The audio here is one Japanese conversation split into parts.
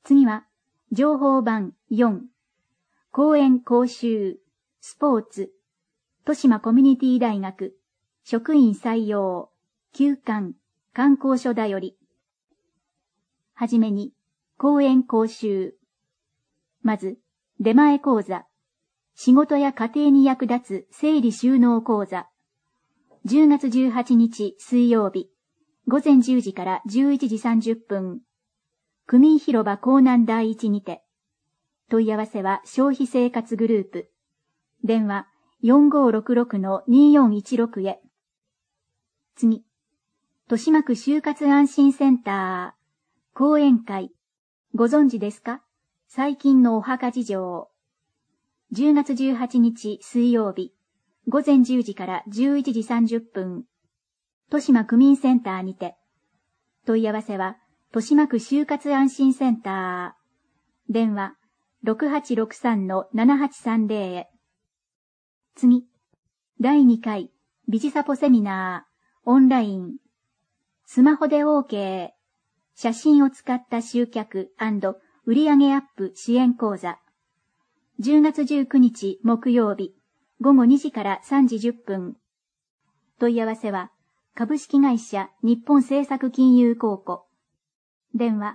次は、情報版4、講演講習、スポーツ、豊島コミュニティ大学、職員採用、休館、観光所だより。はじめに、講演講習。まず、出前講座。仕事や家庭に役立つ整理収納講座。10月18日水曜日、午前10時から11時30分。区民広場港南第一にて。問い合わせは消費生活グループ。電話4566-2416へ。次。豊島区就活安心センター。講演会。ご存知ですか？最近のお墓事情。10月18日水曜日、午前10時から11時30分。豊島区民センターにて。問い合わせは、豊島区就活安心センター。電話、6863-7830へ。次。第2回、ビジサポセミナー、オンライン。スマホで OK。写真を使った集客&売上アップ支援講座。10月19日木曜日、午後2時から3時10分。問い合わせは、株式会社日本政策金融公庫。電話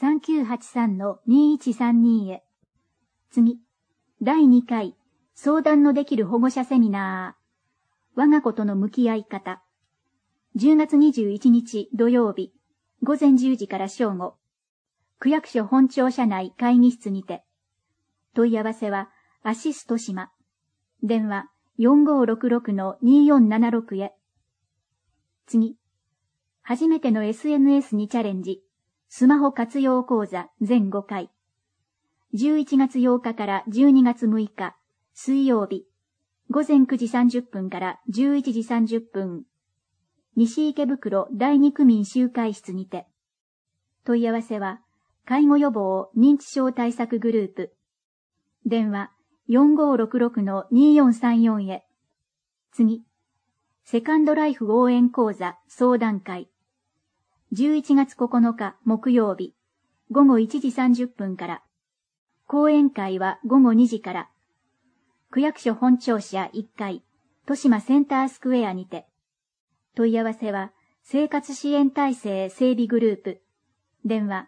3983-2132へ。次。第2回、相談のできる保護者セミナー。我が子との向き合い方。10月21日土曜日、午前10時から正午。区役所本庁舎内会議室にて。問い合わせは、アシスト島。電話4566-2476へ。次。初めての SNS にチャレンジ。スマホ活用講座全5回。11月8日から12月6日、水曜日。午前9時30分から11時30分。西池袋第2区民集会室にて。問い合わせは、介護予防認知症対策グループ。電話4566-2434へ。次。セカンドライフ応援講座相談会。11月9日木曜日、午後1時30分から。講演会は午後2時から。区役所本庁舎1階、豊島センタースクエアにて。問い合わせは、生活支援体制整備グループ。電話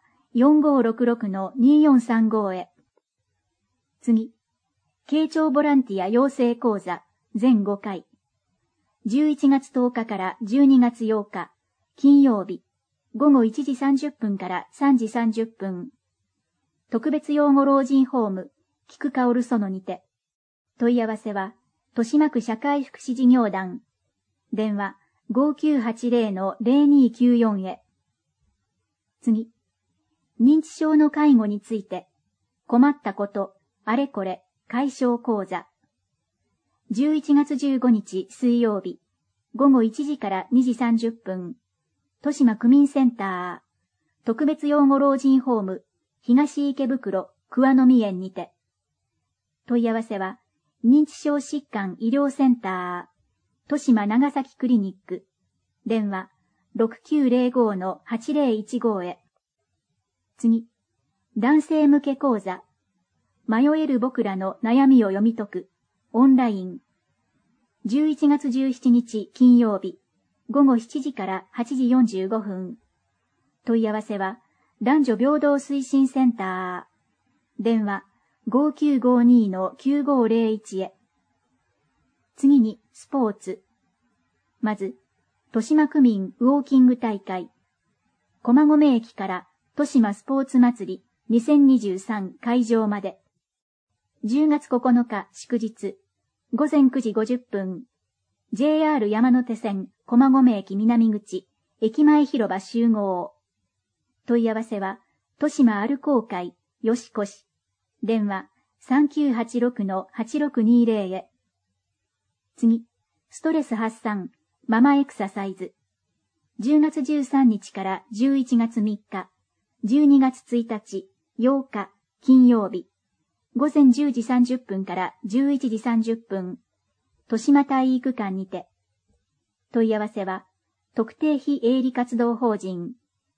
4566-2435へ。次。慶長ボランティア養成講座全5回。11月10日から12月8日、金曜日。午後1時30分から3時30分。特別養護老人ホーム、菊薫園にて。問い合わせは、豊島区社会福祉事業団。電話、5980-0294へ。次。認知症の介護について、困ったこと、あれこれ、解消講座。11月15日水曜日、午後1時から2時30分。豊島区民センター、特別養護老人ホーム、東池袋、桑の実園にて。問い合わせは、認知症疾患医療センター、豊島長崎クリニック。電話、6905-8015へ。次。男性向け講座。迷える僕らの悩みを読み解く。オンライン。11月17日金曜日。午後7時から8時45分。問い合わせは、男女平等推進センター。電話、5952-9501へ。次に、スポーツ。まず、豊島区民ウォーキング大会。駒込駅から豊島スポーツ祭り2023会場まで。10月9日祝日、午前9時50分。JR 山手線駒込駅南口、駅前広場集合。問い合わせは、豊島アルコー会、吉越。電話、3986-8620へ。次、ストレス発散、ママエクササイズ。10月13日から11月3日、12月1日、8日、金曜日。午前10時30分から11時30分。豊島体育館にて。問い合わせは、特定非営利活動法人、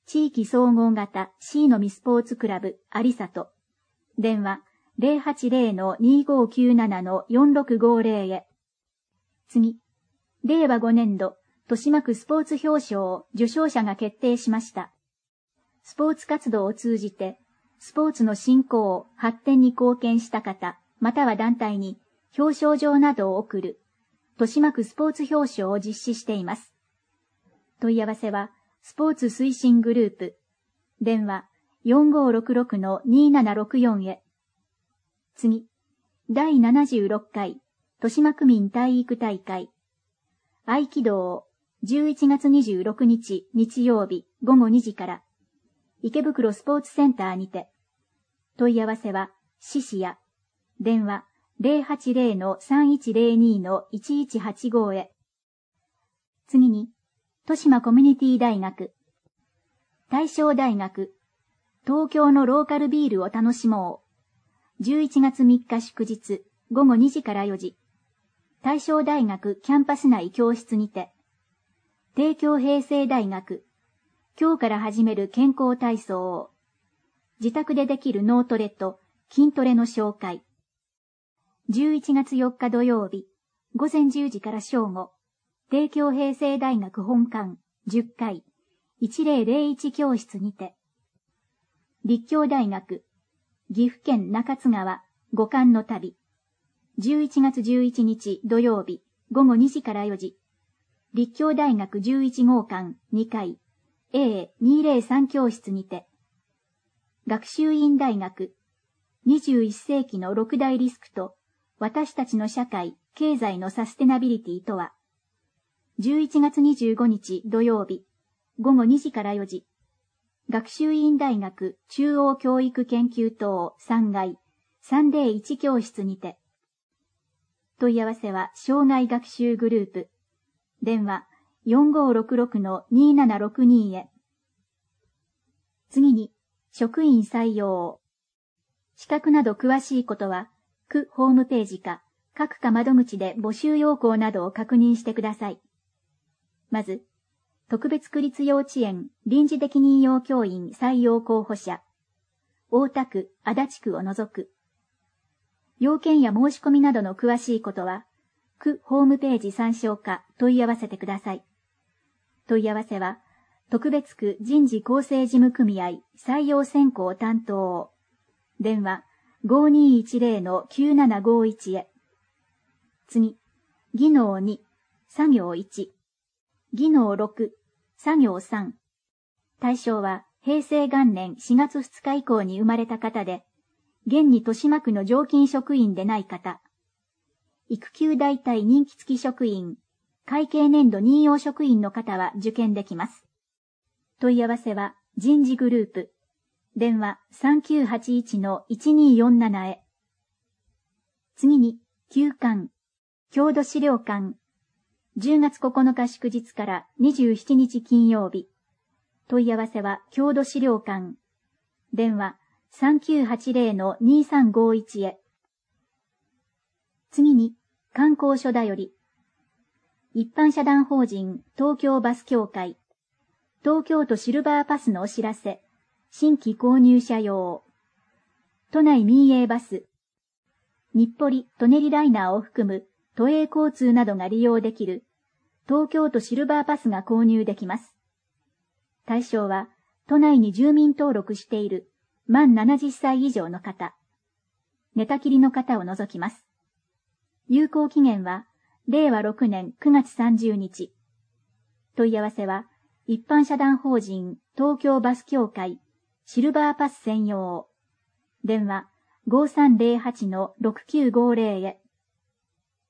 地域総合型 C のみスポーツクラブ有里。電話 080-2597-4650 へ。次。令和5年度、豊島区スポーツ表彰受賞者が決定しました。スポーツ活動を通じて、スポーツの振興、発展に貢献した方、または団体に表彰状などを贈る、豊島区スポーツ表彰を実施しています。問い合わせは、スポーツ推進グループ、電話 4566-2764 へ。次。第76回、豊島区民体育大会。合気道、11月26日日曜日午後2時から、池袋スポーツセンターにて。問い合わせは、獅子屋。電話 080-3102-1185 へ。次に、豊島コミュニティ大学。大正大学。東京のローカルビールを楽しもう。11月3日祝日午後2時から4時。大正大学キャンパス内教室にて。帝京平成大学。今日から始める健康体操を。自宅でできる脳トレと筋トレの紹介。11月4日土曜日、午前10時から正午。帝京平成大学本館10階1001教室にて。立教大学。岐阜県中津川五冠の旅。11月11日土曜日午後2時から4時。立教大学11号館2階 A203 教室にて。学習院大学。21世紀の6大リスクと私たちの社会、経済のサステナビリティとは。11月25日土曜日午後2時から4時。学習院大学中央教育研究棟3階301教室にて。問い合わせは障害学習グループ。電話 4566-2762 へ。次に、職員採用。資格など詳しいことは、区ホームページか、各課窓口で募集要項などを確認してください。まず、特別区立幼稚園臨時的任用教員採用候補者。大田区、足立区を除く。要件や申し込みなどの詳しいことは、区ホームページ参照か問い合わせてください。問い合わせは、特別区人事構成事務組合採用選考担当。電話 5210-9751 へ。次、技能2、作業1。技能6、作業3。対象は平成元年4月2日以降に生まれた方で、現に豊島区の常勤職員でない方。育休代替任期付き職員、会計年度任用職員の方は受験できます。問い合わせは人事グループ。電話 3981-1247 へ。次に、休館、郷土資料館。10月9日祝日から27日金曜日。問い合わせは郷土資料館。電話 3980-2351 へ。次に、観光所だより。一般社団法人東京バス協会。東京都シルバーパスのお知らせ。新規購入者用。都内民営バス。日暮里・舎人ライナーを含む都営交通などが利用できる東京都シルバーパスが購入できます。対象は都内に住民登録している満70歳以上の方。寝たきりの方を除きます。有効期限は令和6年9月30日。問い合わせは一般社団法人東京バス協会シルバーパス専用。電話 5308-6950 へ。